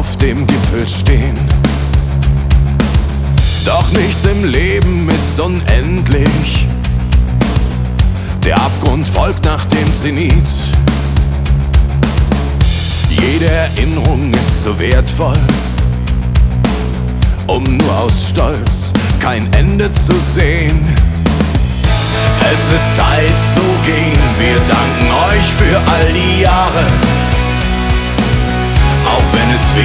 auf dem Gipfel stehen. Doch nichts im Leben ist unendlich. Der Abgrund folgt nach dem Zenit. Jede Erinnerung ist so wertvoll, um nur aus Stolz kein Ende zu sehen. Es ist Zeit zu gehen, wir danken euch für all die Jahre, auch wenn es weh